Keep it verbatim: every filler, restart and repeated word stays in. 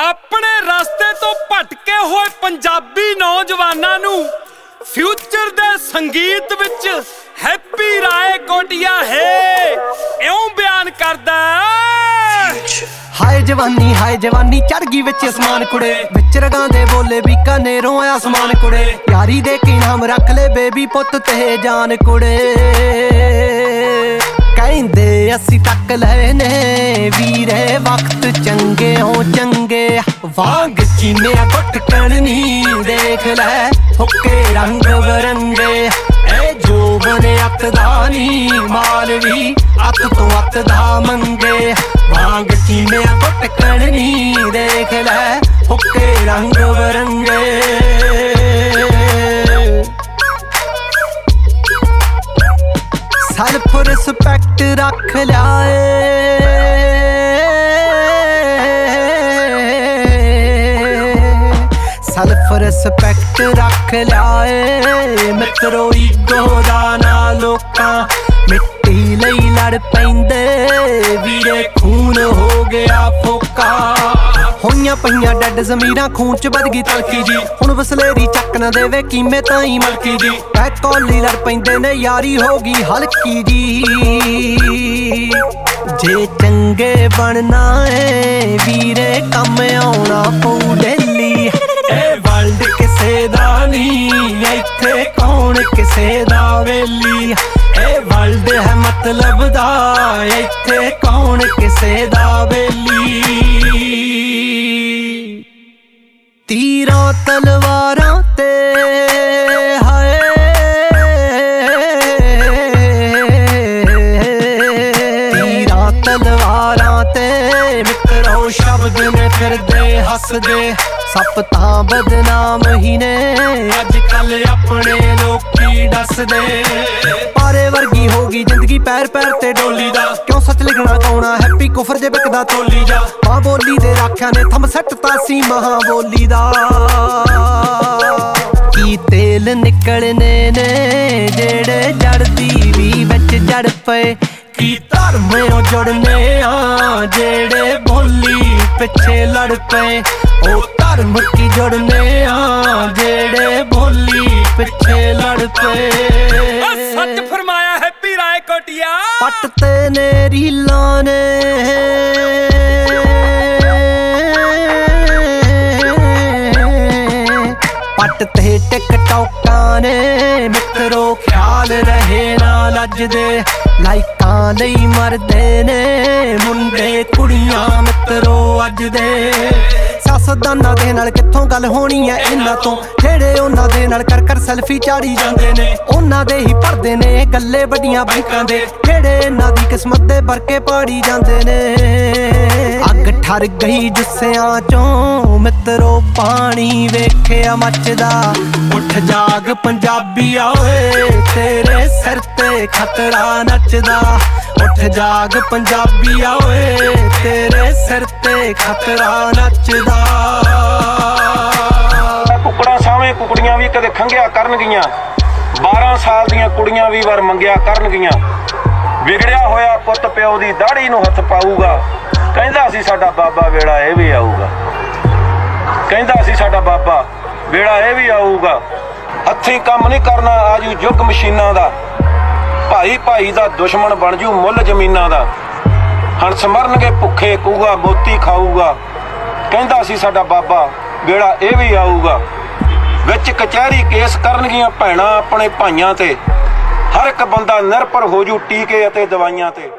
अपने रास्ते तो भटके हुए पंजाबी नौजवानों नू फ्यूचर दे संगीत विच हैप्पी राय कोटिया है इउं बयान करदा हाय जवानी हाय जवानी चढ़ गई विच आसमान कुड़े विच रगां दे बोले बीकानेरों आसमान कुड़े यारी दे की नाम रख ले बेबी पुत ते जान कुड़े कहंदे असी तक लेने वीरे वक्त चंगे हो चंगे वांग चीने गुट करनी देख ले हुक्के रंग बरंगे ए जो बने अत दानी माल भी अत तो अत दा मंगे वांग चीने गुट करनी देख ले हुक्के रंग बरंगे सेल्फ रिस्पेक्ट रख लियाए सेल्फ रिस्पेक्ट रख लियाए मित्रो ईगो दा ना लोकां मिट्टी लई लड़ पैंदे वीरे खून हो गया फोका होइयां पईयां डैड जमीरां खून च बद गई तलकी जी हुण वसलेरी चक ना देवे कीमे ताई मलकी जी ऐ कौली लड़ पैंदे ने यारी होगी हल्की जी जे चंगे बनना है वीरे कम आउणा पऊ डेली ए वर्ल्ड किसे दा नहीं इत्थे कौन किसे दा वेली ए वर्ल्ड है मतलब दा इत्थे कौन किसे दा वेली तीरां तलवारां ते हाय तीरां तलवारां ते मित्रो शब्द ने फिरदे हसदे सप तां बदनाम ही ने अजकल अपने लोकी दसदे पारे वर्गी होगी जिंदगी पैर पैर ते डोली दा क्यों सच लिखना गाउणा हैप्पी कुफर जे बिकदा तोली जा मां बोली दे राख्या ने थम सट तासी महा बोली दा की तेल निकलने ने जेड़े जड़दी भी विच जड़ पे की धर्म जुड़ने आ जेड़े बोली पिछे लड़ पे ओ धर्म की जुड़ने आ जेड़े बोली पिछे लड़ पे सच फरमाया हैप्पी राय कोटिया पटते ने रीलां ने पटते टिकटॉकां ने मित्रो ख्याल रहे ना लजदे लाइकां लई मरदे ने मुंडे कुड़ियां मित्रो अज दे सियासतदानां दे नाल कित्थों गल होनी है इन्हां तों जेड़े उन्हां दे नाल कर कर सैल्फी चाड़ी जांदे ने उन्हां दे ही भरदे ने गल्ले वड्डियां बैंकां दे जेड़े इन्हां दी किस्मत दे बरके पाड़ी जांदे ने अग ठर गई जुस्सियां चों मित्रो पानी वेखिया मचदा उठ जाग पंजाबीआ ओए तेरे सिर ते खतरा नचदा उठ जाग पंजाबीआ ओए तेरे सिर ते खतरा नचदा कुकड़ा सावें कुकड़ियां भी कदे खंघिया करनगियां बारह साल दियां कुड़ियां भी वार मंगिया करनगियां विगड़िया होया पुੱਤ ਪਿਓ ਦੀ ਦਾੜੀ ਨੂੰ ਹੱਥ ਪਾਊਗਾ ਕਹਿੰਦਾ ਸੀ ਸਾਡਾ ਬਾਬਾ ਵੇੜਾ ਇਹ ਵੀ ਆਊਗਾ ਕਹਿੰਦਾ ਸੀ ਸਾਡਾ ਬਾਬਾ ਵੇੜਾ ਇਹ ਵੀ ਆਊਗਾ ਹੱਥੀਂ ਕੰਮ ਨਹੀਂ ਕਰਨਾ ਆਜੂ ਯੁੱਗ ਮਸ਼ੀਨਾਂ ਦਾ ਭਾਈ ਭਾਈ ਦਾ ਦੁਸ਼ਮਣ ਬਣ ਜੂ ਮੁੱਲ ਜ਼ਮੀਨਾਂ ਦਾ ਹੰਸ ਮਰਨਗੇ ਭੁੱਖੇ ਕੂਗਾ ਮੋਤੀ ਖਾਊਗਾ ਕਹਿੰਦਾ ਸੀ ਸਾਡਾ ਬਾਬਾ ਵੇੜਾ ਇਹ ਵੀ ਆਊਗਾ ਵਿੱਚ ਕਚਹਿਰੀ ਕੇਸ ਕਰਨਗੀਆਂ ਭੈਣਾਂ ਆਪਣੇ ਭਾਈਆਂ ਤੇ ਹਰ ਇੱਕ ਬੰਦਾ ਨਿਰਭਰ ਹੋ ਜੂ ਟੀਕੇ ਅਤੇ ਦਵਾਈਆਂ ਤੇ।